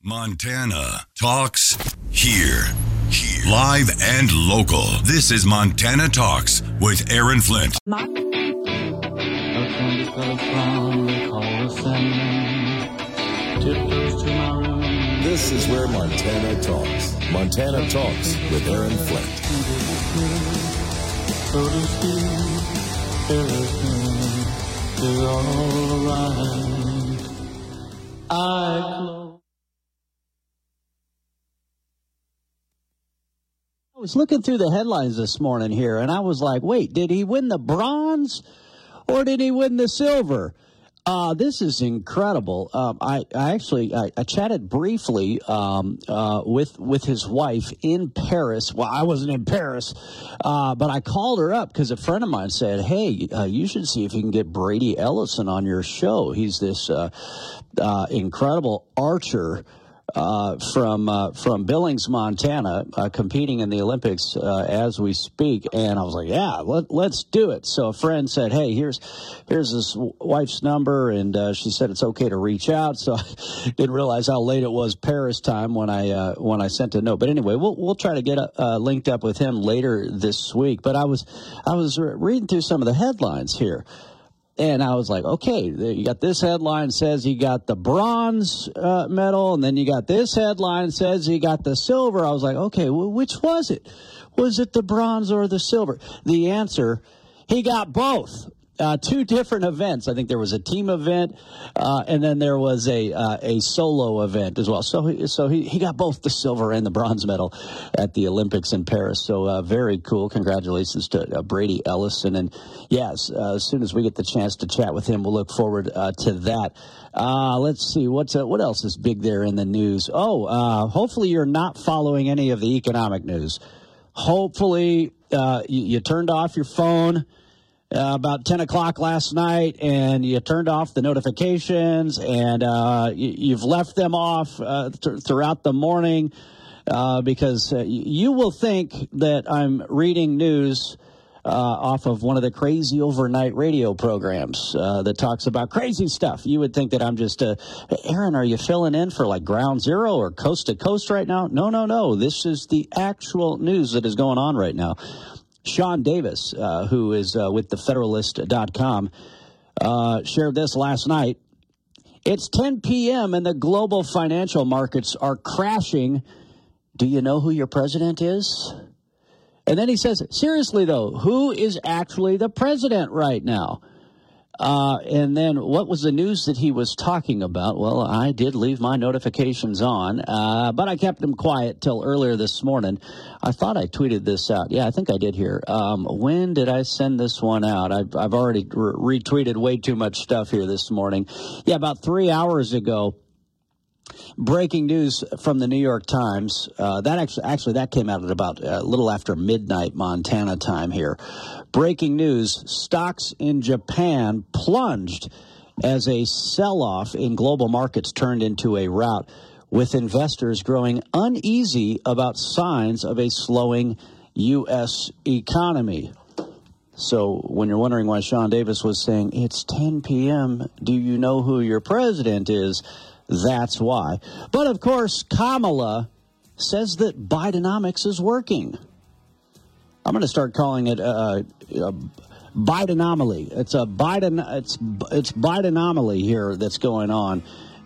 Montana Talks here. Live and local. This is Montana Talks with Aaron Flint. This is where Montana talks. Montana Talks with Aaron Flint. I was looking through the headlines this morning here, and I was like, wait, did he win the bronze or did he win the silver? This is incredible. I chatted briefly with his wife in Paris. Well, I wasn't in Paris, but I called her up because a friend of mine said, hey, you should see if you can get Brady Ellison on your show. He's this incredible archer from Billings, Montana, competing in the Olympics as we speak. And I was like, yeah, let's do it. So a friend said, hey, here's his wife's number, and she said it's okay to reach out. So I didn't realize how late it was Paris time when I sent a note. But anyway, we'll try to get linked up with him later this week. But I was reading through some of the headlines here. And I was like, okay, you got this headline says he got the bronze medal, and then you got this headline says he got the silver. I was like, okay, well, which was it? Was it the bronze or the silver? The answer, he got both. Two different events. I think there was a team event, and then there was a solo event as well. So he got both the silver and the bronze medal at the Olympics in Paris. So very cool. Congratulations to Brady Ellison. And yes, as soon as we get the chance to chat with him, we'll look forward to that. Let's see what else is big there in the news. Hopefully you're not following any of the economic news. Hopefully you turned off your phone about 10 o'clock last night, and you turned off the notifications, and you've left them off throughout the morning because you will think that I'm reading news off of one of the crazy overnight radio programs that talks about crazy stuff. You would think that I'm just, Aaron, are you filling in for like Ground Zero or Coast to Coast right now? No. This is the actual news that is going on right now. Sean Davis, who is with thefederalist.com, shared this last night. It's 10 p.m. and the global financial markets are crashing. Do you know who your president is? And then he says, seriously, though, who is actually the president right now? And then what was the news that he was talking about? Well, I did leave my notifications on, but I kept them quiet till earlier this morning. I thought I tweeted this out. Yeah, I think I did here. When did I send this one out? I've already retweeted way too much stuff here this morning. Yeah, about 3 hours ago. Breaking news from the New York Times. That came out at about a little after midnight Montana time here. Breaking news, stocks in Japan plunged as a sell-off in global markets turned into a rout, with investors growing uneasy about signs of a slowing U.S. economy. So when you're wondering why Sean Davis was saying, it's 10 p.m., do you know who your president is? That's why. But, of course, Kamala says that Bidenomics is working. I'm going to start calling it Bidenomaly. It's Bidenomaly here that's going on.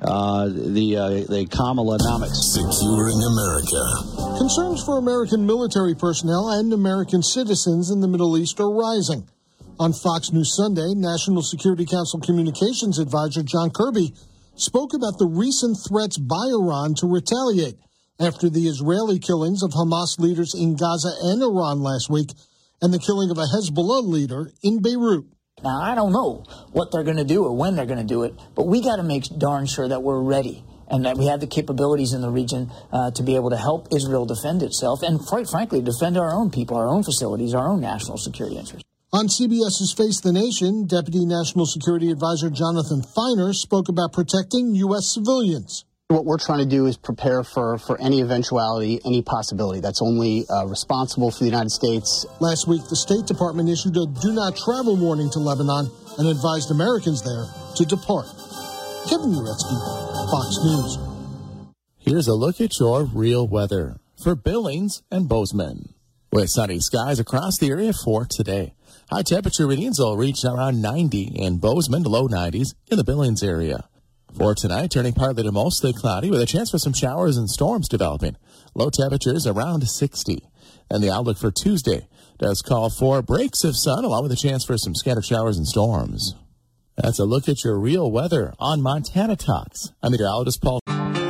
The Kamalanomics. Securing America. Concerns for American military personnel and American citizens in the Middle East are rising. On Fox News Sunday, National Security Council Communications Advisor John Kirby spoke about the recent threats by Iran to retaliate after the Israeli killings of Hamas leaders in Gaza and Iran last week and the killing of a Hezbollah leader in Beirut. Now, I don't know what they're going to do or when they're going to do it, but we got to make darn sure that we're ready and that we have the capabilities in the region to be able to help Israel defend itself and, quite frankly, defend our own people, our own facilities, our own national security interests. On CBS's Face the Nation, Deputy National Security Advisor Jonathan Feiner spoke about protecting U.S. civilians. What we're trying to do is prepare for any eventuality, any possibility. That's only responsible for the United States. Last week, the State Department issued a do-not-travel warning to Lebanon and advised Americans there to depart. Kevin Uretsky, Fox News. Here's a look at your real weather for Billings and Bozeman. With sunny skies across the area for today. High temperature readings will reach around 90 in Bozeman, low 90s in the Billings area. For tonight, turning partly to mostly cloudy with a chance for some showers and storms developing. Low temperatures around 60. And the outlook for Tuesday does call for breaks of sun along with a chance for some scattered showers and storms. That's a look at your real weather on Montana Talks. I'm meteorologist Paul.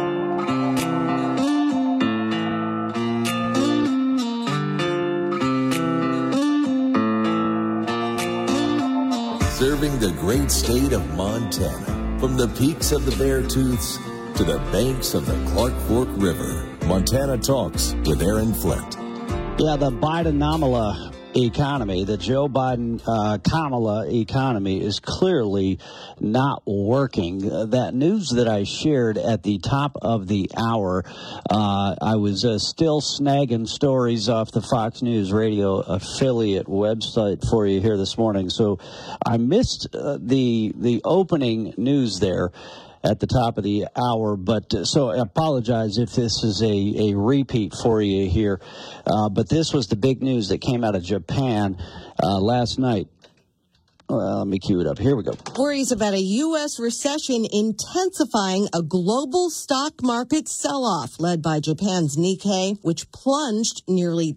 Serving the great state of Montana, from the peaks of the Beartooths to the banks of the Clark Fork River. Montana Talks with Aaron Flint. Yeah, the Biden-Kamala economy, the Joe Biden-Kamala economy is clearly not working. That news that I shared at the top of the hour, I was still snagging stories off the Fox News Radio affiliate website for you here this morning. So I missed the opening news there at the top of the hour, but so I apologize if this is a repeat for you here, but this was the big news that came out of Japan last night. Let me cue it up. Here we go. Worries about a U.S. recession intensifying a global stock market sell-off led by Japan's Nikkei, which plunged nearly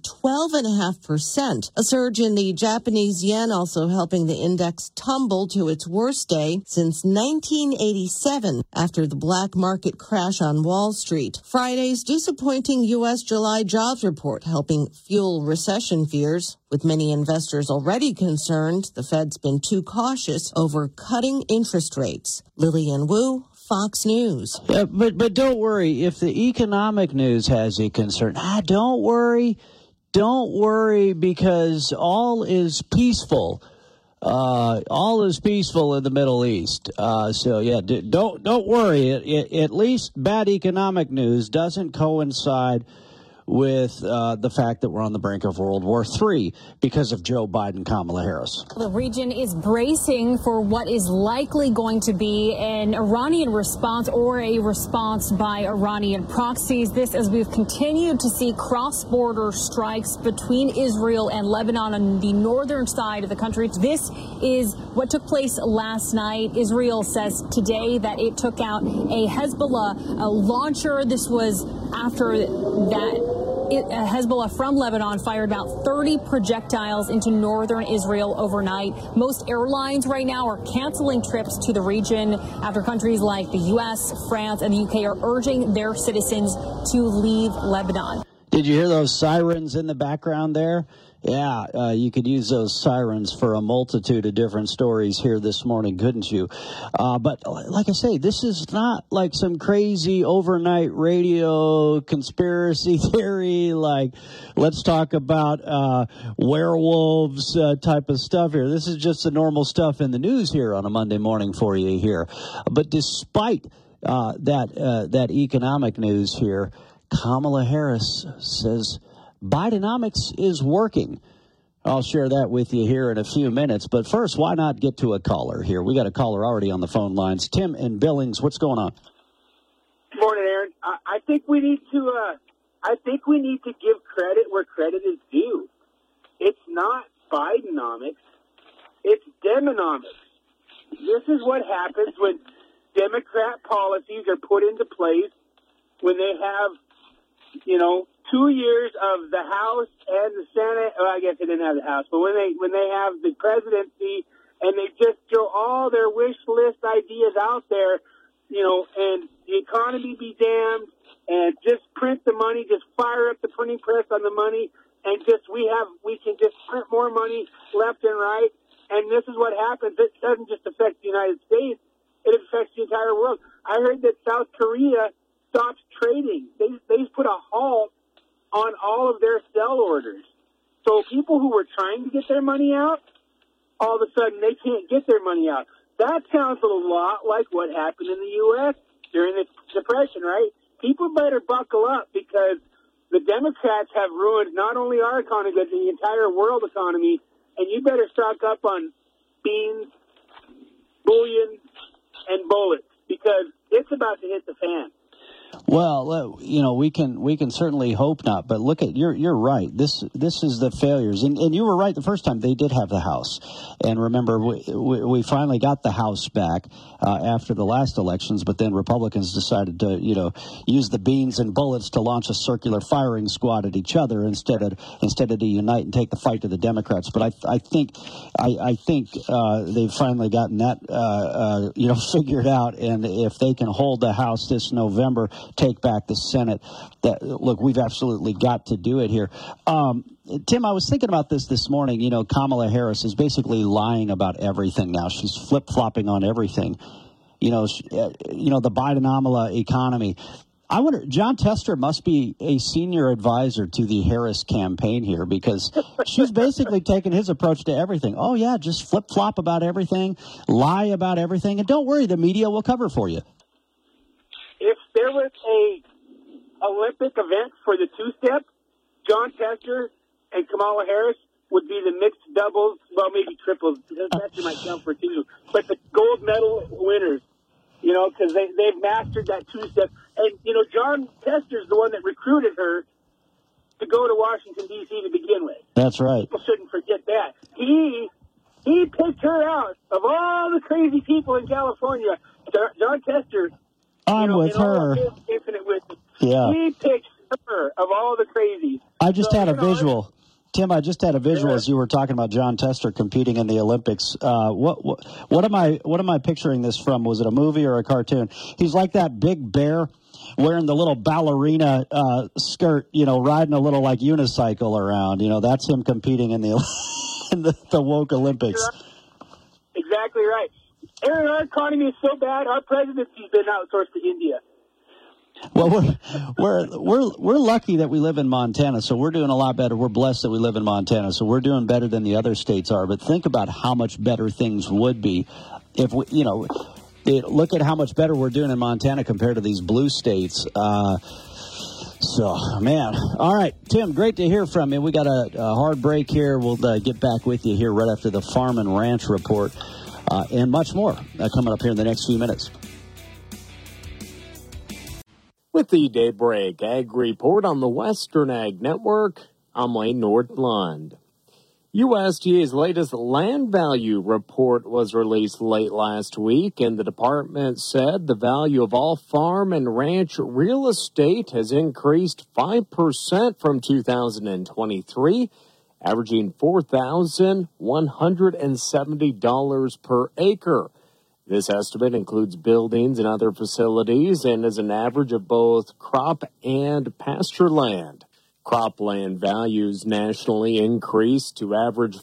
12.5%. A surge in the Japanese yen also helping the index tumble to its worst day since 1987 after the black market crash on Wall Street. Friday's disappointing U.S. July jobs report helping fuel recession fears. With many investors already concerned, the Fed's been too cautious over cutting interest rates. Lillian Wu, Fox News. Yeah, but don't worry. If the economic news has you concerned, don't worry. Don't worry, because all is peaceful. All is peaceful in the Middle East. So yeah, don't worry. At least bad economic news doesn't coincide with the fact that we're on the brink of World War III because of Joe Biden, Kamala Harris. The region is bracing for what is likely going to be an Iranian response or a response by Iranian proxies. This as we've continued to see cross-border strikes between Israel and Lebanon on the northern side of the country. This is what took place last night. Israel says today that it took out a Hezbollah launcher. This was after that Hezbollah from Lebanon fired about 30 projectiles into northern Israel overnight. Most airlines right now are canceling trips to the region after countries like the U.S., France, and the U.K. are urging their citizens to leave Lebanon. Did you hear those sirens in the background there? Yeah, you could use those sirens for a multitude of different stories here this morning, couldn't you? But like I say, this is not like some crazy overnight radio conspiracy theory, like let's talk about werewolves type of stuff here. This is just the normal stuff in the news here on a Monday morning for you here. But despite that economic news here, Kamala Harris says Bidenomics is working. I'll share that with you here in a few minutes. But first, why not get to a caller here? We got a caller already on the phone lines. Tim in Billings, what's going on? Good morning, Aaron. I think we need to give credit where credit is due. It's not Bidenomics. It's Demonomics. This is what happens when Democrat policies are put into place, when they have, 2 years of the House and the Senate. Well, I guess they didn't have the House, but when they have the presidency and they just throw all their wish list ideas out there, and the economy be damned, and just print the money, just fire up the printing press on the money, and we can just print more money left and right. And this is what happens. It doesn't just affect the United States; it affects the entire world. I heard that South Korea stopped trading. They put a halt on all of their sell orders. So people who were trying to get their money out, all of a sudden they can't get their money out. That sounds a lot like what happened in the U.S. during the Depression, right? People better buckle up because the Democrats have ruined not only our economy, but the entire world economy, and you better stock up on beans, bullion, and bullets because it's about to hit the fan. Well, we can certainly hope not. But look at you're right. This is the failures, and you were right the first time. They did have the House, and remember we finally got the House back after the last elections. But then Republicans decided to use the beans and bullets to launch a circular firing squad at each other instead of to unite and take the fight to the Democrats. But I think they've finally gotten that figured out, and if they can hold the House this November, take back the Senate. We've absolutely got to do it here. Tim, I was thinking about this morning. Kamala Harris is basically lying about everything now. She's flip-flopping on everything. The Bidenomics economy. I wonder, John Tester must be a senior advisor to the Harris campaign here, because she's basically taken his approach to everything. Oh, yeah, just flip-flop about everything, lie about everything, and don't worry, the media will cover for you. If there was a Olympic event for the two-step, John Tester and Kamala Harris would be the mixed doubles, well, maybe triples. Tester might count for two, but the gold medal winners, because they've mastered that two-step. And, John Tester's the one that recruited her to go to Washington, D.C. to begin with. That's right. People shouldn't forget that. He picked her out of all the crazy people in California. John Tester, I'm with her. Infinite wisdom. Yeah. He picked her of all the crazies. I just had a visual. Tim, I just had a visual as you were talking about John Tester competing in the Olympics. What am I picturing this from? Was it a movie or a cartoon? He's like that big bear wearing the little ballerina skirt, riding a little like unicycle around. That's him competing in the woke Olympics. Exactly right. Aaron, our economy is so bad, our presidency's been outsourced to India. Well, we're lucky that we live in Montana, so we're doing a lot better. We're blessed that we live in Montana, so we're doing better than the other states are. But think about how much better things would be if we, look at how much better we're doing in Montana compared to these blue states. So, man. All right, Tim, great to hear from you. We got a hard break here. We'll get back with you here right after the Farm and Ranch Report and much more coming up here in the next few minutes. With the Daybreak Ag Report on the Western Ag Network, I'm Wayne Nordlund. USDA's latest land value report was released late last week, and the department said the value of all farm and ranch real estate has increased 5% from 2023, averaging $4,170 per acre. This estimate includes buildings and other facilities and is an average of both crop and pasture land. Cropland values nationally increased to average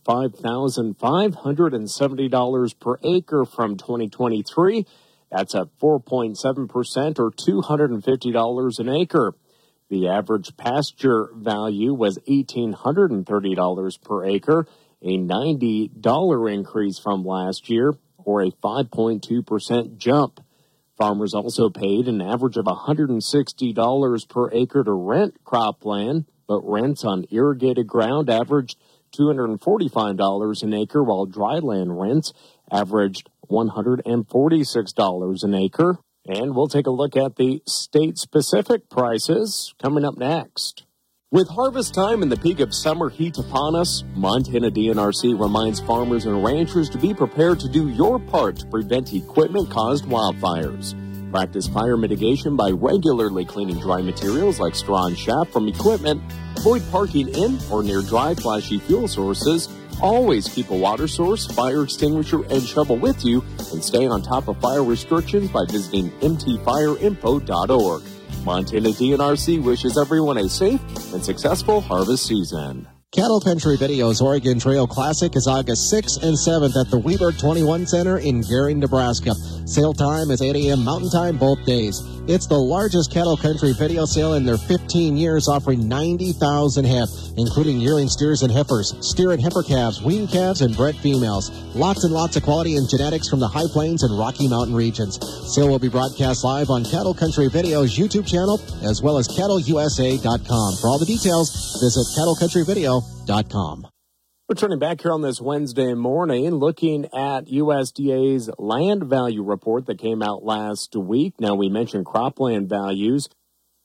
$5,570 per acre from 2023. That's up 4.7% or $250 an acre. The average pasture value was $1,830 per acre, a $90 increase from last year, or a 5.2% jump. Farmers also paid an average of $160 per acre to rent cropland, but rents on irrigated ground averaged $245 an acre, while dryland rents averaged $146 an acre. And we'll take a look at the state-specific prices coming up next. With harvest time and the peak of summer heat upon us, Montana DNRC reminds farmers and ranchers to be prepared to do your part to prevent equipment-caused wildfires. Practice fire mitigation by regularly cleaning dry materials like straw and chaff from equipment. Avoid parking in or near dry, flashy fuel sources. Always keep a water source, fire extinguisher, and shovel with you, and stay on top of fire restrictions by visiting mtfireinfo.org. Montana DNRC wishes everyone a safe and successful harvest season. Cattle Country Video's Oregon Trail Classic is August 6th and 7th at the Weberg 21 Center in Gary, Nebraska. Sale time is 8 a.m. Mountain Time both days. It's the largest cattle country video sale in their 15 years, offering 90,000 head, including yearling steers and heifers, steer and heifer calves, wean calves, and bred females. Lots and lots of quality and genetics from the High Plains and Rocky Mountain regions. Sale will be broadcast live on Cattle Country Video's YouTube channel, as well as cattleusa.com. For all the details, visit cattlecountryvideo.com. Returning back here on this Wednesday morning, looking at USDA's land value report that came out last week. Now, we mentioned cropland values.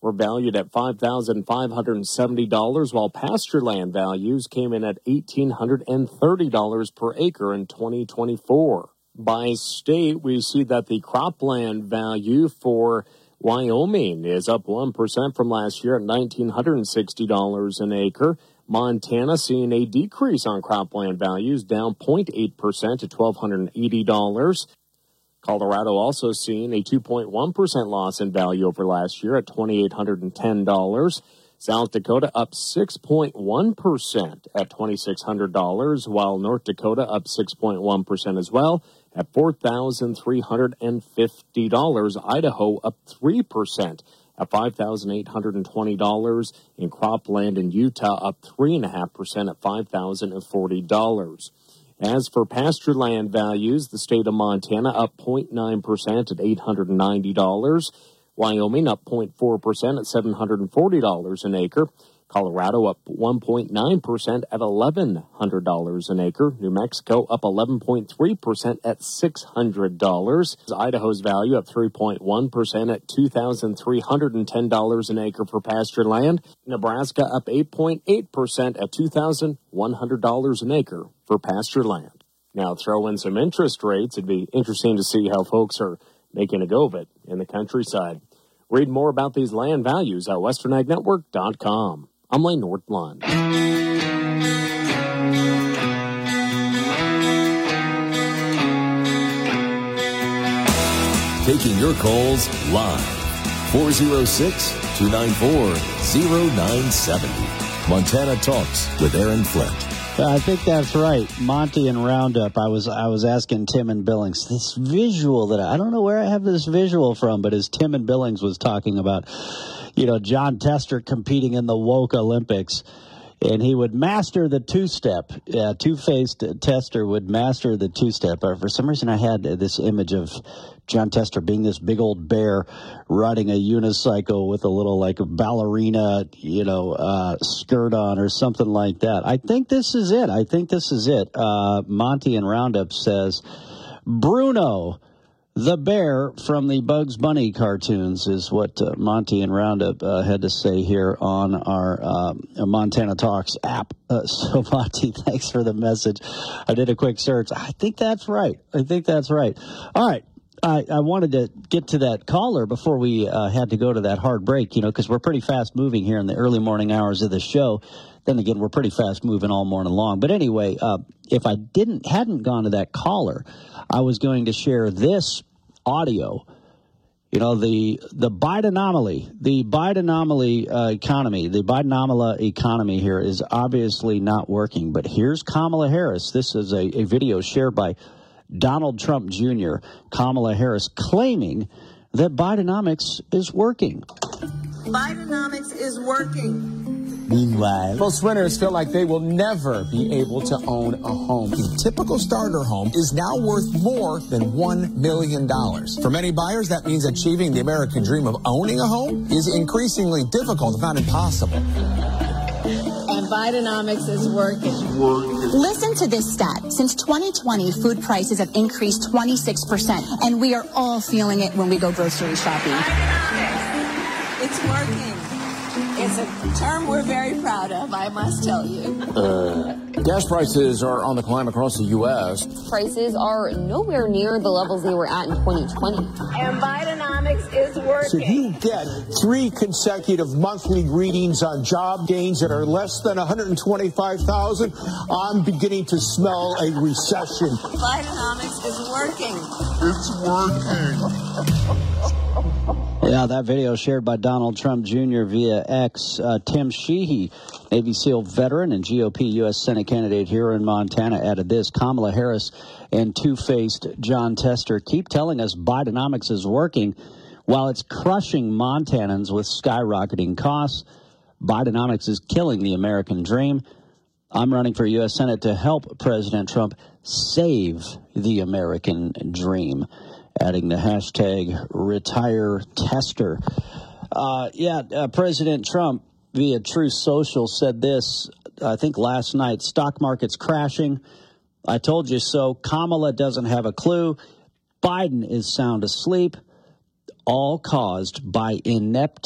were valued at $5,570, while pasture land values came in at $1,830 per acre in 2024. By state, we see that the cropland value for Wyoming is up 1% from last year at $1,960 an acre. Montana seeing a decrease on cropland values, down 0.8% to $1,280. Colorado also seeing a 2.1% loss in value over last year at $2,810. South Dakota up 6.1% at $2,600, while North Dakota up 6.1% as well at $4,350. Idaho up 3% at $5,820. In cropland in Utah up 3.5% at $5,040. As for pasture land values, the state of Montana up 0.9% at $890. Wyoming up 0.4% at $740 an acre. Colorado up 1.9% at $1,100 an acre. New Mexico up 11.3% at $600. Idaho's value up 3.1% at $2,310 an acre for pasture land. Nebraska up 8.8% at $2,100 an acre for pasture land. Now throw in some interest rates. It'd be interesting to see how folks are making a go of it in the countryside. Read more about these land values at westernagnetwork.com. I'm Lane Nordlund. Taking your calls live. 406-294-0970. Montana Talks with Aaron Flint. I think that's right. Monty and Roundup. I was asking Tim and Billings this visual that I don't know where I have this visual from, but as Tim and Billings was talking about, John Tester competing in the woke Olympics, and he would master the two-step. Two-faced Tester would master the two-step. For some reason, I had this image of John Tester being this big old bear riding a unicycle with a little ballerina, skirt on or something like that. I think this is it. Monty and Roundup says, Bruno, the bear from the Bugs Bunny cartoons, is what Monty and Roundup had to say here on our Montana Talks app. So, Monty, thanks for the message. I did a quick search. I think that's right. All right. I wanted to get to that caller before we had to go to that hard break, because we're pretty fast moving here in the early morning hours of the show. Then again, we're pretty fast moving all morning long. But anyway, if I hadn't gone to that caller, I was going to share this audio. The Bidenomics economy, the Bidenomala economy here is obviously not working. But here's Kamala Harris. This is a video shared by Donald Trump Jr., Kamala Harris claiming that Bidenomics is working. Bidenomics is working. Meanwhile, most renters feel like they will never be able to own a home. The typical starter home is now worth more than $1 million. For many buyers, that means achieving the American dream of owning a home is increasingly difficult, if not impossible. And Bidenomics is working. Listen to this stat. Since 2020, food prices have increased 26%, and we are all feeling it when we go grocery shopping. Bidenomics. It's working. It's a term we're very proud of, I must tell you. Gas prices are on the climb across the U.S. Prices are nowhere near the levels they were at in 2020. And Bidenomics is working. So you get 3 consecutive monthly readings on job gains that are less than 125,000. I'm beginning to smell a recession. Bidenomics is working. It's working. Yeah, that video shared by Donald Trump Jr. via X. Tim Sheehy, Navy SEAL veteran and GOP U.S. Senate candidate here in Montana, added this. Kamala Harris and two-faced John Tester keep telling us Bidenomics is working while it's crushing Montanans with skyrocketing costs. Bidenomics is killing the American dream. I'm running for U.S. Senate to help President Trump save the American dream. Adding the hashtag #RetireTester. President Trump via Truth Social said this, I think last night, stock market's crashing. I told you so. Kamala doesn't have a clue. Biden is sound asleep. All caused by inept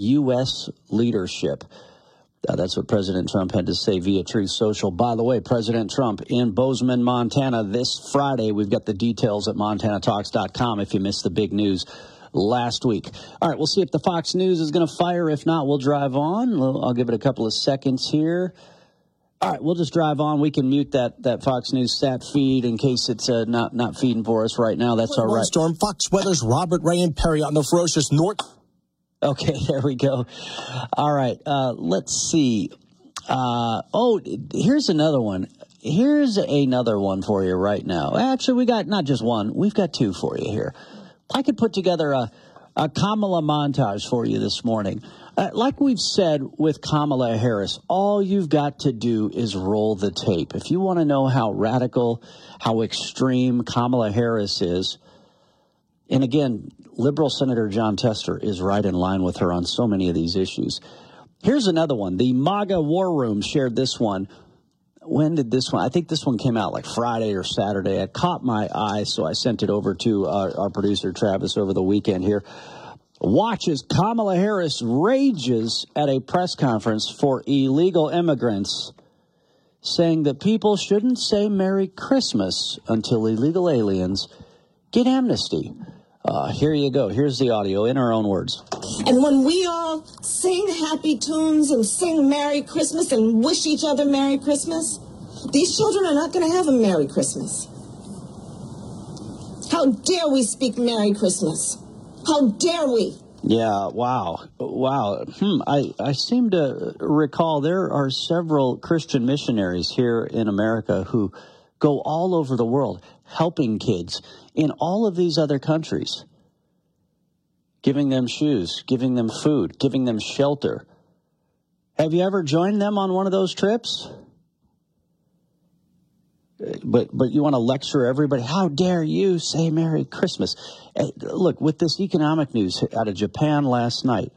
U.S. leadership. That's what President Trump had to say via Truth Social. By the way, President Trump in Bozeman, Montana this Friday. We've got the details at MontanaTalks.com if you missed the big news last week. All right, we'll see if the Fox News is going to fire. If not, we'll drive on. I'll give it a couple of seconds here. All right, we'll just drive on. We can mute that Fox News stat feed in case it's not feeding for us right now. That's all right. Storm Fox Weather's Robert Ray and Perry on the ferocious north. Okay, there we go. All right, let's see. Here's another one. Here's another one for you right now. Actually, we got not just one. We've got two for you here. I could put together a Kamala montage for you this morning. Like we've said with Kamala Harris, all you've got to do is roll the tape. If you want to know how radical, how extreme Kamala Harris is, and again, liberal Senator Jon Tester is right in line with her on so many of these issues. Here's another one. The MAGA War Room shared this one. When did this one? I think this one came out like Friday or Saturday. It caught my eye, so I sent it over to our producer, Travis, over the weekend here. Watch as Kamala Harris rages at a press conference for illegal immigrants, saying that people shouldn't say Merry Christmas until illegal aliens get amnesty. Here you go. Here's the audio in her own words. And when we all sing happy tunes and sing Merry Christmas and wish each other Merry Christmas, these children are not going to have a Merry Christmas. How dare we speak Merry Christmas? How dare we? Yeah, wow. I seem to recall there are several Christian missionaries here in America who go all over the world helping kids in all of these other countries, giving them shoes, giving them food, giving them shelter. Have you ever joined them on one of those trips? But you want to lecture everybody? How dare you say Merry Christmas? Look, with this economic news out of Japan last night,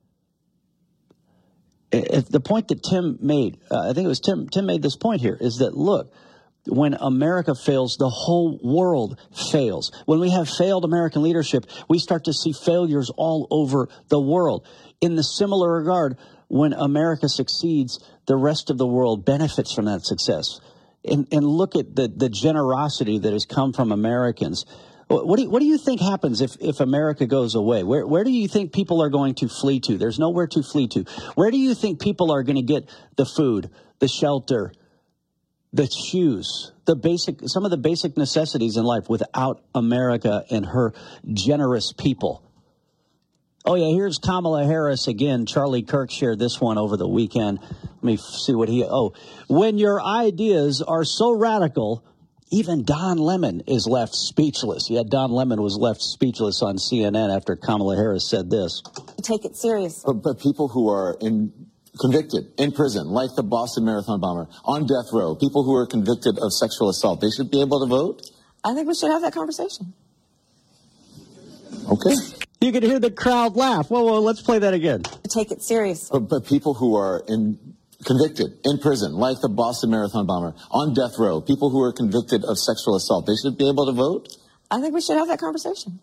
the point that Tim made, I think it was Tim made this point here, is that, look, when America fails, the whole world fails. When we have failed American leadership, we start to see failures all over the world. In the similar regard, when America succeeds, the rest of the world benefits from that success. And look at the generosity that has come from Americans. What do you think happens if America goes away? Where do you think people are going to flee to? There's nowhere to flee to. Where do you think people are going to get the food, the shelter, the shoes, some of the basic necessities in life without America and her generous people? Oh, yeah, here's Kamala Harris again. Charlie Kirk shared this one over the weekend. Let me see what when your ideas are so radical, even Don Lemon is left speechless. Yeah, Don Lemon was left speechless on CNN after Kamala Harris said this. Take it serious. But people who are convicted in prison, like the Boston Marathon bomber, on death row, people who are convicted of sexual assault, they should be able to vote? I think we should have that conversation. Okay. You can hear the crowd laugh. Whoa, let's play that again. Take it serious. But people who are convicted in prison, like the Boston Marathon bomber, on death row, people who are convicted of sexual assault, they should be able to vote? I think we should have that conversation.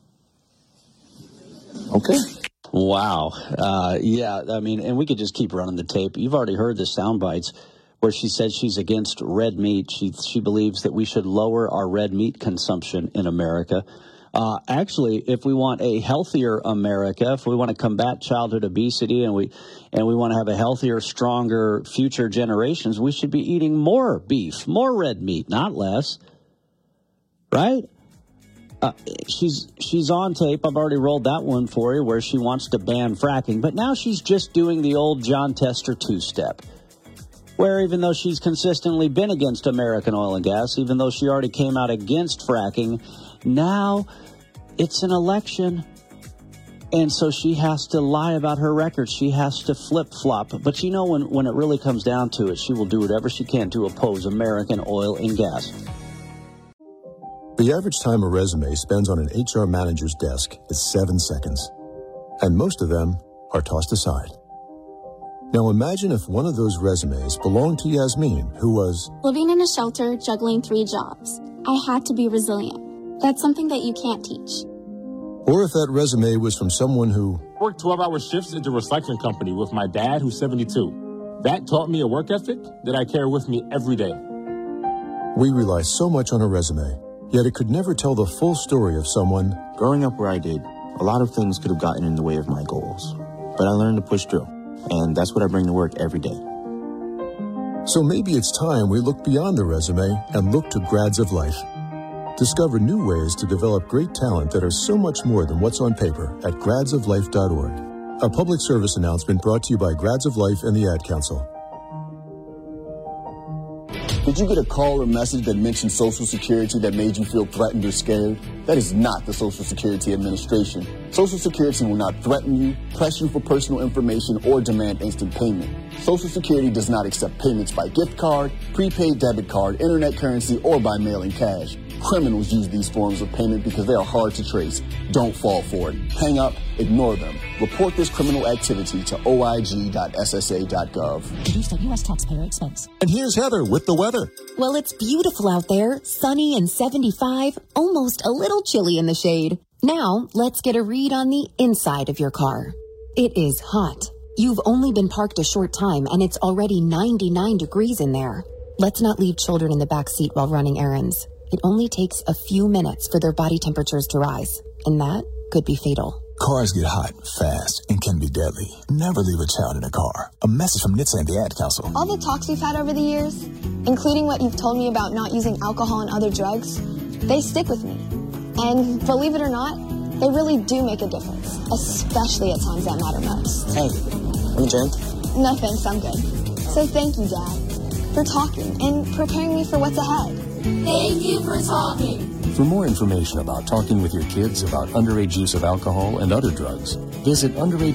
Okay. Wow. Yeah, I mean, and we could just keep running the tape. You've already heard the sound bites where she says she's against red meat. She believes that we should lower our red meat consumption in America. Actually, if we want a healthier America, if we want to combat childhood obesity and we want to have a healthier, stronger future generations, we should be eating more beef, more red meat, not less. Right? She's on tape. I've already rolled that one for you where she wants to ban fracking. But now she's just doing the old Jon Tester two-step, where even though she's consistently been against American oil and gas, even though she already came out against fracking, now it's an election. And so she has to lie about her record. She has to flip-flop. But you know, when it really comes down to it, she will do whatever she can to oppose American oil and gas. The average time a resume spends on an HR manager's desk is 7 seconds. And most of them are tossed aside. Now imagine if one of those resumes belonged to Yasmin, who was living in a shelter, juggling 3 jobs. I had to be resilient. That's something that you can't teach. Or if that resume was from someone who worked 12-hour shifts at the recycling company with my dad, who's 72. That taught me a work ethic that I carry with me every day. We rely so much on a resume, yet it could never tell the full story of someone. Growing up where I did, a lot of things could have gotten in the way of my goals. But I learned to push through, and that's what I bring to work every day. So maybe it's time we look beyond the resume and look to Grads of Life. Discover new ways to develop great talent that are so much more than what's on paper at gradsoflife.org. A public service announcement brought to you by Grads of Life and the Ad Council. Did you get a call or message that mentioned Social Security that made you feel threatened or scared? That is not the Social Security Administration. Social Security will not threaten you, press you for personal information, or demand instant payment. Social Security does not accept payments by gift card, prepaid debit card, internet currency, or by mailing cash. Criminals use these forms of payment because they are hard to trace. Don't fall for it. Hang up, ignore them. Report this criminal activity to oig.ssa.gov. Produced at U.S. taxpayer expense. And here's Heather with the weather. Well, it's beautiful out there, sunny and 75, almost a little chilly in the shade. Now, let's get a read on the inside of your car. It is hot. You've only been parked a short time, and it's already 99 degrees in there. Let's not leave children in the back seat while running errands. It only takes a few minutes for their body temperatures to rise, and that could be fatal. Cars get hot, fast, and can be deadly. Never leave a child in a car. A message from NHTSA and the Ad Council. All the talks we've had over the years, including what you've told me about not using alcohol and other drugs, they stick with me. And believe it or not, they really do make a difference, especially at times that matter most. Hey, want a drink? No thanks, I'm good. So thank you, Dad, for talking and preparing me for what's ahead. Thank you for talking. For more information about talking with your kids about underage use of alcohol and other drugs, visit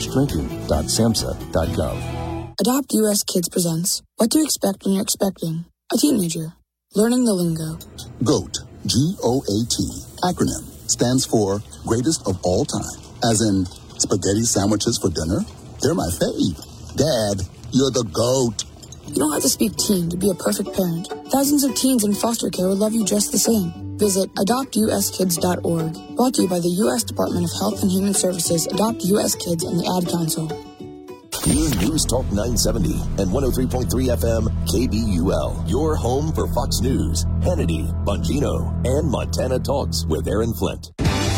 underagedrinking.samhsa.gov. Adopt US Kids presents What to Expect When You're Expecting a Teenager. Learning the lingo. GOAT, G-O-A-T, acronym, stands for Greatest of All Time. As in, spaghetti sandwiches for dinner? They're my fave. Dad, you're the GOAT. You don't have to speak teen to be a perfect parent. Thousands of teens in foster care will love you just the same. Visit adoptuskids.org. Brought to you by the U.S. Department of Health and Human Services, Adopt U.S. Kids, and the Ad Council. Your News Talk 970 and 103.3 FM KBUL. Your home for Fox News, Hannity, Bongino, and Montana Talks with Aaron Flint.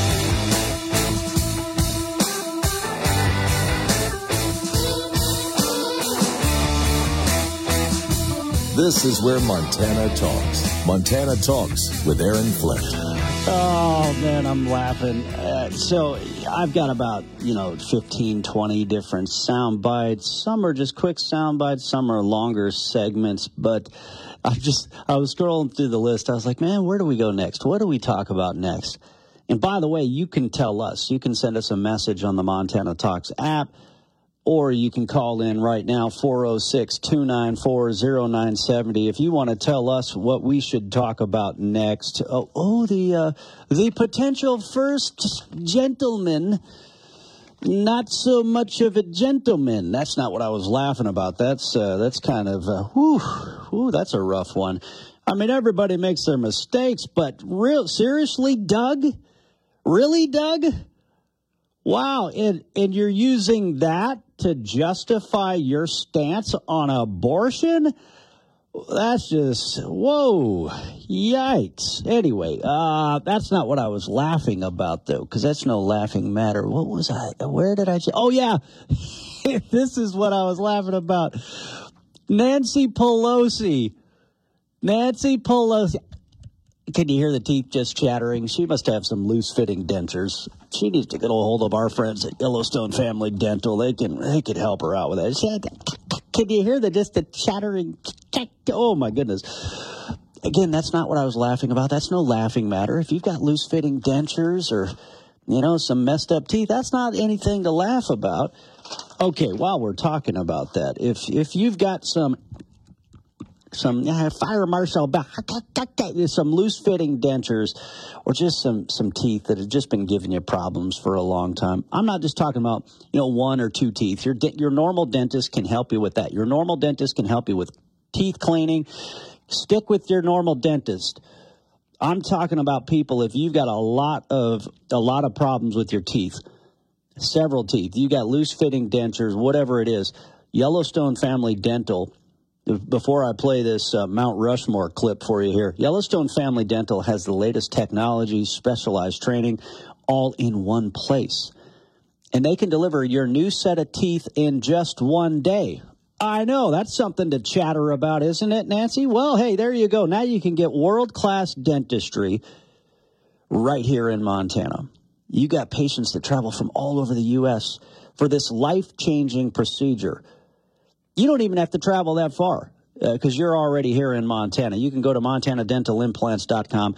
This is where Montana talks. Montana Talks with Aaron Flint. Oh, man, I'm laughing. So I've got about, 15, 20 different sound bites. Some are just quick sound bites. Some are longer segments. But I was scrolling through the list. I was like, man, where do we go next? What do we talk about next? And by the way, you can tell us. You can send us a message on the Montana Talks app. Or you can call in right now, 406-294-0970. If you want to tell us what we should talk about next. The potential first gentleman. Not so much of a gentleman. That's not what I was laughing about. That's kind of, that's a rough one. I mean, everybody makes their mistakes, but seriously, Doug? Really, Doug? Wow, and you're using that to justify your stance on abortion? That's just, whoa, yikes. Anyway, that's not what I was laughing about, though, because that's no laughing matter. What was where did I say? Oh, yeah, this is what I was laughing about. Nancy Pelosi. Can you hear the teeth just chattering? She must have some loose-fitting dentures. She needs to get a hold of our friends at Yellowstone Family Dental. They can help her out with that. Can you hear the chattering? Oh, my goodness. Again, that's not what I was laughing about. That's no laughing matter. If you've got loose-fitting dentures or, some messed up teeth, that's not anything to laugh about. Okay, while we're talking about that, if you've got some fire marshal, some loose-fitting dentures, or just some teeth that have just been giving you problems for a long time. I'm not just talking about, one or two teeth. Your normal dentist can help you with that. Your normal dentist can help you with teeth cleaning. Stick with your normal dentist. I'm talking about people, if you've got a lot of problems with your teeth, several teeth. You got loose-fitting dentures, whatever it is. Yellowstone Family Dental, before I play this Mount Rushmore clip for you here, Yellowstone Family Dental has the latest technology, specialized training, all in one place. And they can deliver your new set of teeth in just one day. I know, that's something to chatter about, isn't it, Nancy? Well, hey, there you go. Now you can get world-class dentistry right here in Montana. You got patients that travel from all over the U.S. for this life-changing procedure. You don't even have to travel that far because you're already here in Montana. You can go to MontanaDentalImplants.com,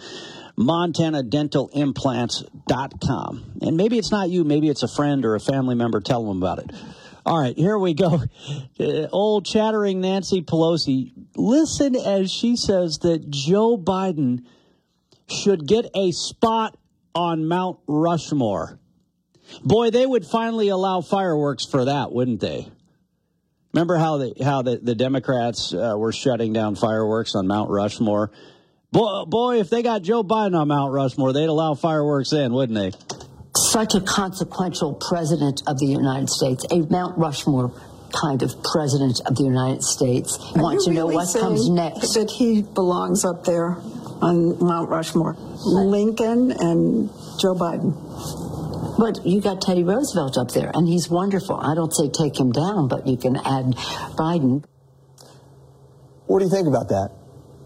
MontanaDentalImplants.com. And maybe it's not you. Maybe it's a friend or a family member. Tell them about it. All right, here we go. Old chattering Nancy Pelosi. Listen as she says that Joe Biden should get a spot on Mount Rushmore. Boy, they would finally allow fireworks for that, wouldn't they? Remember how the Democrats were shutting down fireworks on Mount Rushmore? Boy, if they got Joe Biden on Mount Rushmore, they'd allow fireworks then, wouldn't they? Such a consequential president of the United States, a Mount Rushmore kind of president of the United States. Want to know what comes next? That he belongs up there on Mount Rushmore. Lincoln and Joe Biden. But you got Teddy Roosevelt up there, and he's wonderful. I don't say take him down, but you can add Biden. What do you think about that?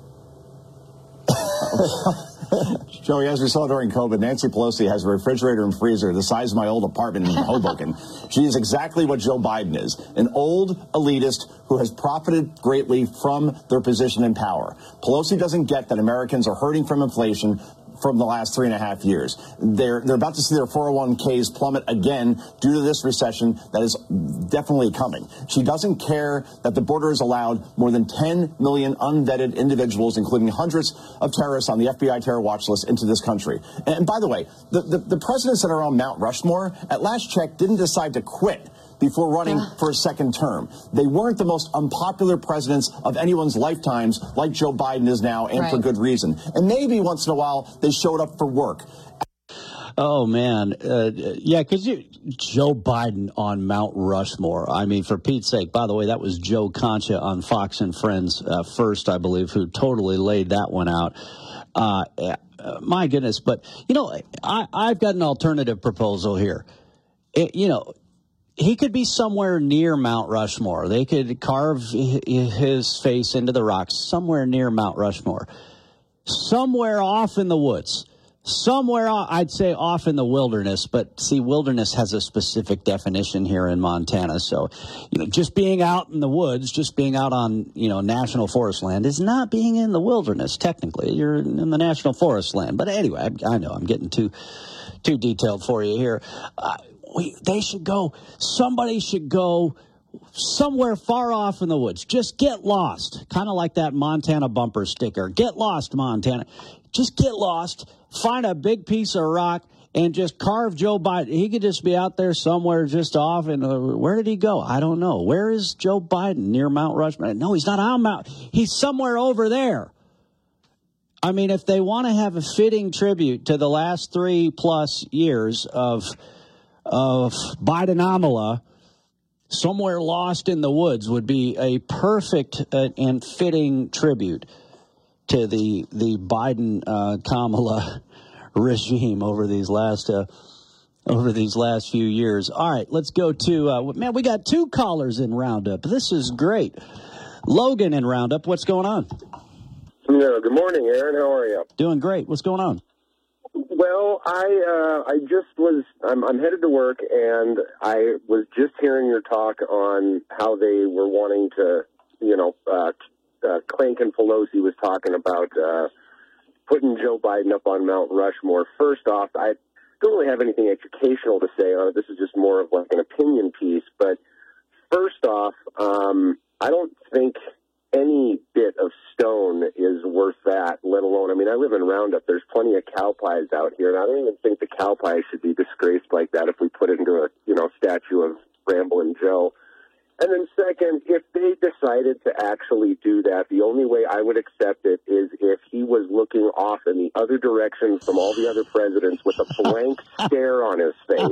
Joey, as we saw during COVID, Nancy Pelosi has a refrigerator and freezer the size of my old apartment in Hoboken. She is exactly what Joe Biden is, an old elitist who has profited greatly from their position in power. Pelosi doesn't get that Americans are hurting from inflation from the last 3.5 years. They're about to see their 401ks plummet again due to this recession that is definitely coming. She doesn't care that the border has allowed more than 10 million unvetted individuals, including hundreds of terrorists on the FBI terror watch list, into this country. And by the way, the presidents that are on Mount Rushmore, at last check, didn't decide to quit before running for a second term. They weren't the most unpopular presidents of anyone's lifetimes like Joe Biden is now, and for good reason. And maybe once in a while they showed up for work. Oh, man. Yeah, because Joe Biden on Mount Rushmore. I mean, for Pete's sake, by the way, that was Joe Concha on Fox and Friends first, I believe, who totally laid that one out. My goodness. But, you know, I've got an alternative proposal here. He could be somewhere near Mount Rushmore. They could carve his face into the rocks somewhere near Mount Rushmore. Somewhere off in the woods. Somewhere, I'd say, off in the wilderness. But, see, wilderness has a specific definition here in Montana. So, just being out in the woods, just being out on, national forest land is not being in the wilderness, technically. You're in the national forest land. But anyway, I know I'm getting too detailed for you here. Somebody should go somewhere far off in the woods. Just get lost. Kind of like that Montana bumper sticker. Get lost, Montana. Just get lost. Find a big piece of rock and just carve Joe Biden. He could just be out there somewhere just off. And where did he go? I don't know. Where is Joe Biden? Near Mount Rushmore? No, he's not on Mount. He's somewhere over there. I mean, if they want to have a fitting tribute to the last 3+ years of Bidenomala, somewhere lost in the woods would be a perfect and fitting tribute to the Biden Kamala regime over these last few years. All right, let's go to we got 2 callers in Roundup. This is great. Logan in Roundup, what's going on? Yeah, good morning, Aaron. How are you? Doing great. What's going on? Well, I'm headed to work, and I was just hearing your talk on how they were wanting to, Clank and Pelosi was talking about putting Joe Biden up on Mount Rushmore. First off, I don't really have anything educational to say on it. This is just more of like an opinion piece. But first off, I don't think any bit of stone is worth that, let alone, I live in Roundup. There's plenty of cow pies out here, and I don't even think the cow pie should be disgraced like that if we put it into a, statue of Ramblin' Joe. And then second, if they decided to actually do that, the only way I would accept it is if he was looking off in the other direction from all the other presidents with a blank stare on his face,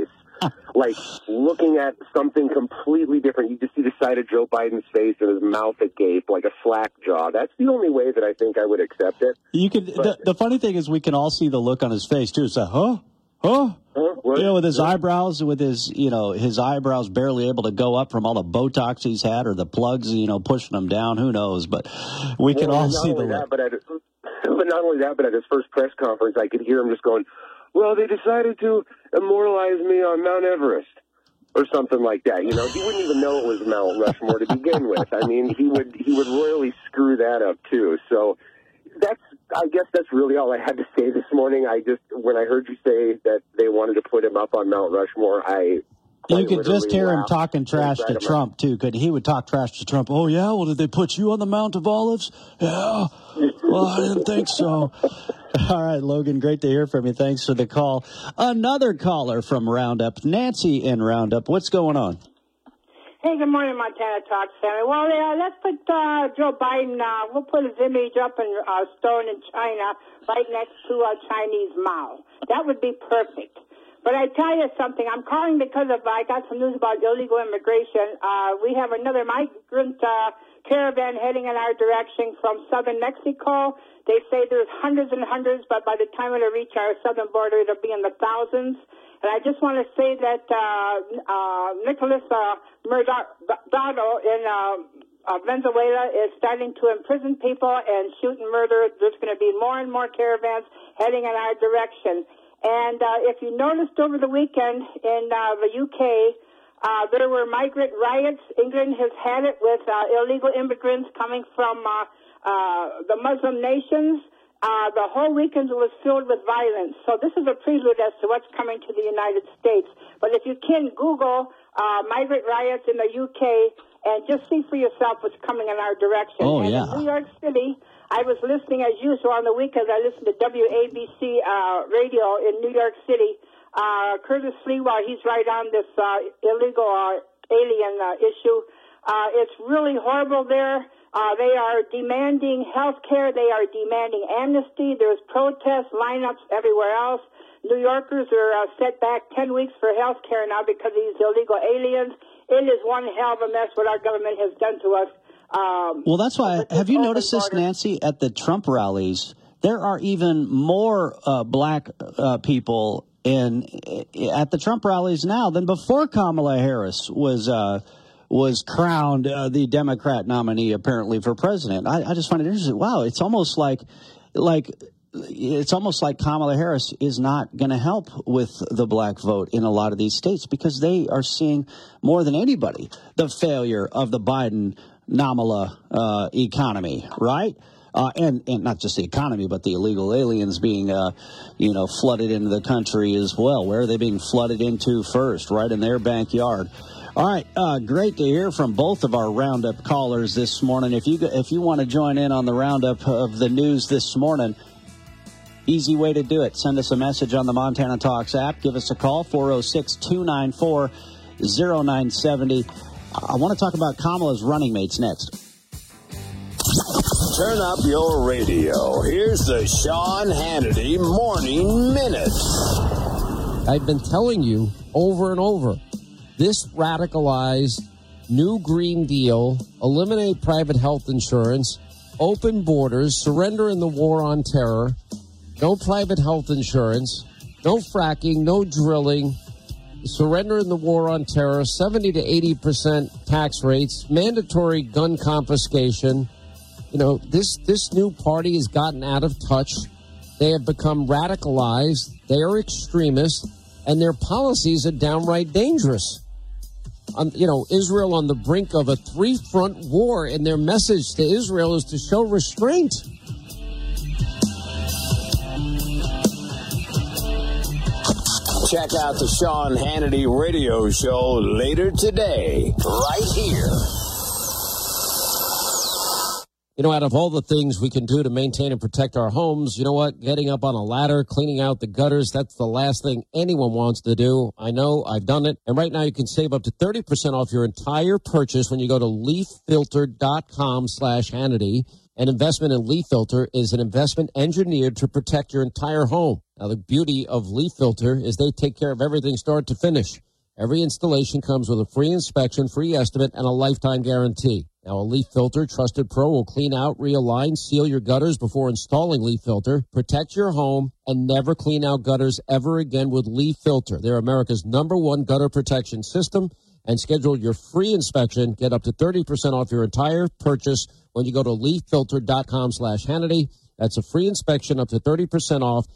like looking at something completely different. You just see the side of Joe Biden's face and his mouth agape like a slack jaw. That's the only way that I think I would accept it. You could. The funny thing is, we can all see the look on his face too. It's like, huh? With his eyebrows, his eyebrows barely able to go up from all the Botox he's had, or the plugs, pushing them down. Who knows? But we can all see the look. But not only that, but at his first press conference, I could hear him just going, "Well, they decided to immortalize me on Mount Everest," or something like that. He wouldn't even know it was Mount Rushmore to begin with. I mean, he would royally screw that up too. So I guess that's really all I had to say this morning. When I heard you say that they wanted to put him up on Mount Rushmore, you could just hear him talking trash to Trump, too. He would talk trash to Trump. Oh, yeah? Well, did they put you on the Mount of Olives? Yeah. Well, I didn't think so. All right, Logan, great to hear from you. Thanks for the call. Another caller from Roundup, Nancy in Roundup. What's going on? Hey, good morning, Montana Talks family. Well, let's put Joe Biden, we'll put his image up in stone in China right next to Chinese Mao. That would be perfect. But I tell you something, I'm calling because I got some news about illegal immigration. We have another migrant caravan heading in our direction from southern Mexico. They say there's hundreds and hundreds, but by the time it'll reach our southern border, it'll be in the thousands. And I just want to say that Nicolas Maduro in Venezuela is starting to imprison people and shoot and murder. There's going to be more and more caravans heading in our direction. And if you noticed over the weekend in the UK, there were migrant riots. England has had it with illegal immigrants coming from the Muslim nations. The whole weekend was filled with violence. So this is a prelude as to what's coming to the United States. But if you can, Google migrant riots in the UK and just see for yourself what's coming in our direction. Oh, and yeah. in New York City, I was listening as usual on the weekends. I listened to WABC radio in New York City. Curtis Sliwa, he's right on this illegal alien issue. It's really horrible there. They are demanding health care. They are demanding amnesty. There's protests, lineups everywhere else. New Yorkers are set back 10 weeks for health care now because of these illegal aliens. It is one hell of a mess what our government has done to us. Well, that's why. Have you noticed this, Nancy? At the Trump rallies, there are even more black people at the Trump rallies now than before Kamala Harris was crowned the Democrat nominee, apparently, for president. I just find it interesting. Wow, it's almost like Kamala Harris is not going to help with the black vote in a lot of these states because they are seeing more than anybody the failure of the Biden-Namala economy, right? And not just the economy, but the illegal aliens being, flooded into the country as well. Where are they being flooded into first? Right in their backyard. All right, great to hear from both of our Roundup callers this morning. If you want to join in on the Roundup of the news this morning, easy way to do it. Send us a message on the Montana Talks app. Give us a call, 406-294-0970. I want to talk about Kamala's running mates next. Turn up your radio. Here's the Sean Hannity Morning Minute. I've been telling you over and over, this radicalized new Green Deal, eliminate private health insurance, open borders, surrender in the war on terror, no private health insurance, no fracking, no drilling, surrender in the war on terror, 70 to 80% tax rates, mandatory gun confiscation. This new party has gotten out of touch. They have become radicalized. They are extremists, and their policies are downright dangerous. Israel on the brink of a three-front war, and their message to Israel is to show restraint. Check out the Sean Hannity radio show later today, right here. Out of all the things we can do to maintain and protect our homes, you know what? Getting up on a ladder, cleaning out the gutters, that's the last thing anyone wants to do. I know, I've done it. And right now you can save up to 30% off your entire purchase when you go to leaffilter.com/Hannity. An investment in Leaf Filter is an investment engineered to protect your entire home. Now, the beauty of Leaf Filter is they take care of everything start to finish. Every installation comes with a free inspection, free estimate, and a lifetime guarantee. Now, a Leaf Filter Trusted Pro will clean out, realign, seal your gutters before installing Leaf Filter. Protect your home and never clean out gutters ever again with Leaf Filter. They're America's #1 gutter protection system. And schedule your free inspection. Get up to 30% off your entire purchase when you go to leaffilter.com/Hannity. That's a free inspection up to 30% off,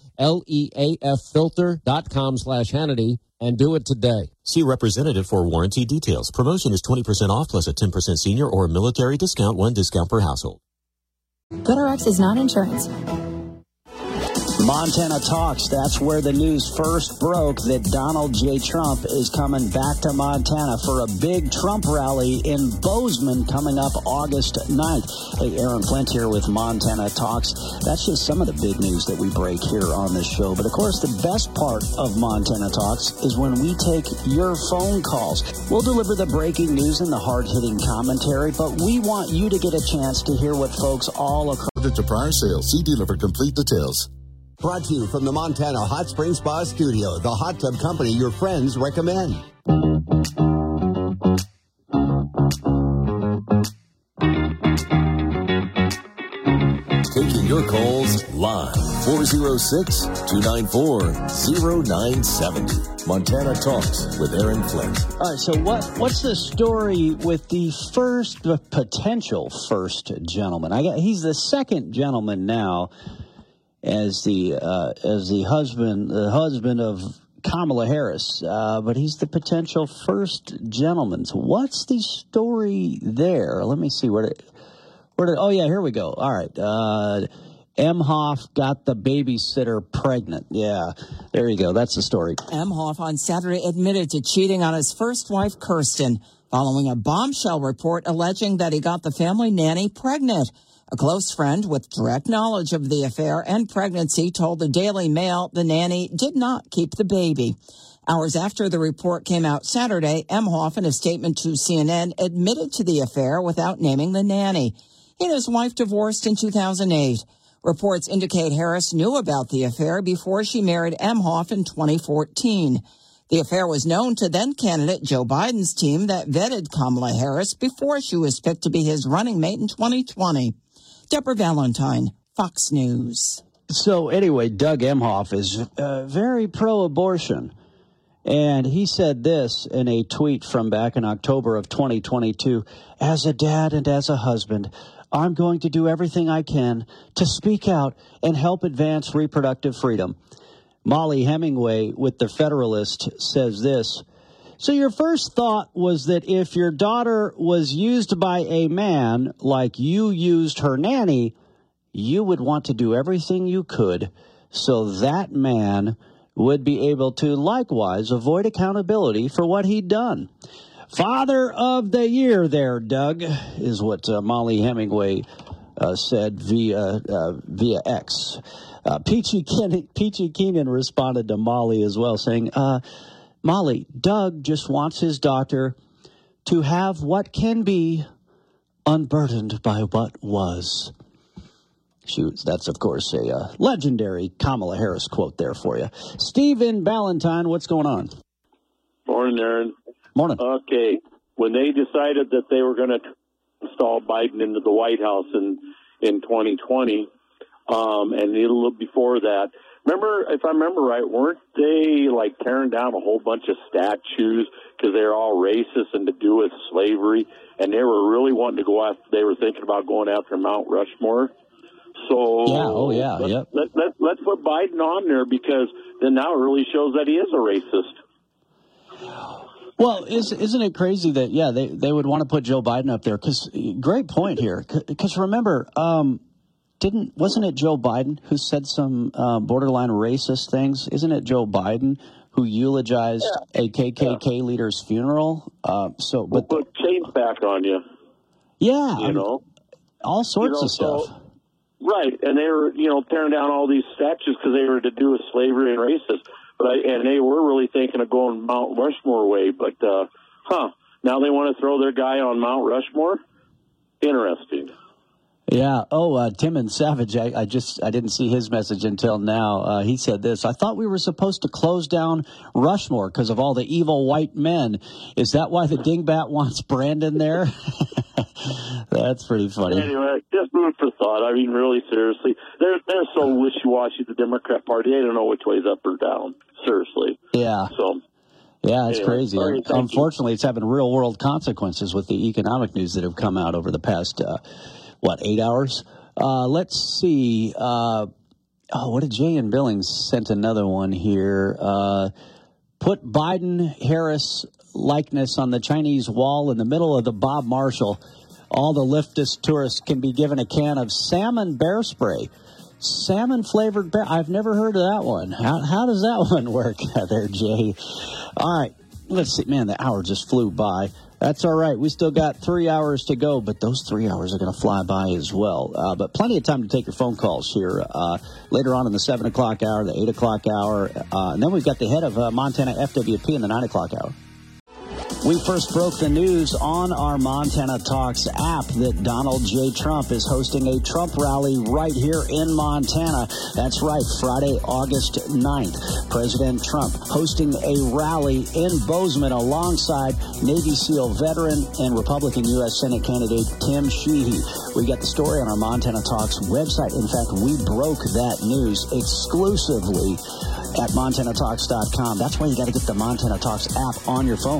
leaffilter.com/Hannity, and do it today. See representative for warranty details. Promotion is 20% off plus a 10% senior or military discount, 1 discount per household. GoodRx is not insurance. Montana Talks, that's where the news first broke that Donald J. Trump is coming back to Montana for a big Trump rally in Bozeman coming up August 9th. Hey, Aaron Flint here with Montana Talks. That's just some of the big news that we break here on this show. But of course, the best part of Montana Talks is when we take your phone calls. We'll deliver the breaking news and the hard-hitting commentary, but we want you to get a chance to hear what folks all across the prior sale. See dealer for complete details. Brought to you from the Montana Hot Spring Spa Studio, the hot tub company your friends recommend. Taking your calls live, 406-294-0970. Montana Talks with Aaron Flint. All right, so what's the story with the potential first gentleman? He's the second gentleman now. As the husband of Kamala Harris, but he's the potential first gentleman. So what's the story there? Let me see oh yeah, here we go. All right, Emhoff got the babysitter pregnant. Yeah, there you go. That's the story. Emhoff on Saturday admitted to cheating on his first wife, Kirsten, following a bombshell report alleging that he got the family nanny pregnant. A close friend with direct knowledge of the affair and pregnancy told the Daily Mail the nanny did not keep the baby. Hours after the report came out Saturday, Emhoff, in a statement to CNN, admitted to the affair without naming the nanny. He and his wife divorced in 2008. Reports indicate Harris knew about the affair before she married Emhoff in 2014. The affair was known to then-candidate Joe Biden's team that vetted Kamala Harris before she was picked to be his running mate in 2020. Deborah Valentine, Fox News. So anyway, Doug Emhoff is very pro-abortion. And he said this in a tweet from back in October of 2022. As a dad and as a husband, I'm going to do everything I can to speak out and help advance reproductive freedom. Molly Hemingway with The Federalist says this. So your first thought was that if your daughter was used by a man like you used her nanny, you would want to do everything you could so that man would be able to likewise avoid accountability for what he'd done. Father of the year there, Doug, is what Molly Hemingway said via X. Peachy Keenan responded to Molly as well, saying, Molly, Doug just wants his daughter to have what can be unburdened by what was. That's, of course, a legendary Kamala Harris quote there for you. Stephen Ballantyne, what's going on? Morning, Aaron. Morning. Okay. When they decided that they were going to install Biden into the White House in 2020, and a little before that, if I remember right, weren't they like tearing down a whole bunch of statues because they're all racist and to do with slavery, and they were really wanting to go after? They were thinking about going after Mount Rushmore. So let's put Biden on there because then now it really shows that he is a racist. Well, isn't it crazy that they would want to put Joe Biden up there? Because great point here. Because remember. Wasn't it Joe Biden who said some borderline racist things? Isn't it Joe Biden who eulogized a KKK leader's funeral? But put chains back on you. Yeah, all sorts of stuff. Right, and they were tearing down all these statues because they were to do with slavery and racist. And they were really thinking of going Mount Rushmore way. But now they want to throw their guy on Mount Rushmore. Interesting. Yeah. Oh, Tim and Savage, I didn't see his message until now. He said this: I thought we were supposed to close down Rushmore because of all the evil white men. Is that why the dingbat wants Brandon there? That's pretty funny. Anyway, just food for thought. I mean, really, seriously, they're so wishy-washy, the Democrat Party. They don't know which way is up or down. Seriously. Yeah. So. Yeah, it's crazy. Sorry, unfortunately, it's having real-world consequences with the economic news that have come out over the past, 8 hours? Let's see. What did Jay and Billings sent another one here? Put Biden-Harris likeness on the Chinese wall in the middle of the Bob Marshall. All the leftist tourists can be given a can of salmon bear spray. Salmon-flavored bear. I've never heard of that one. How does that one work there, Jay? All right. Let's see. Man, the hour just flew by. That's all right. We still got 3 hours to go, but those 3 hours are going to fly by as well. But plenty of time to take your phone calls here later on in the 7 o'clock hour, the 8 o'clock hour. And then we've got the head of Montana FWP in the 9 o'clock hour. We first broke the news on our Montana Talks app that Donald J. Trump is hosting a Trump rally right here in Montana. That's right, Friday, August 9th. President Trump hosting a rally in Bozeman alongside Navy SEAL veteran and Republican U.S. Senate candidate Tim Sheehy. We got the story on our Montana Talks website. In fact, we broke that news exclusively at MontanaTalks.com. That's why you got to get the Montana Talks app on your phone.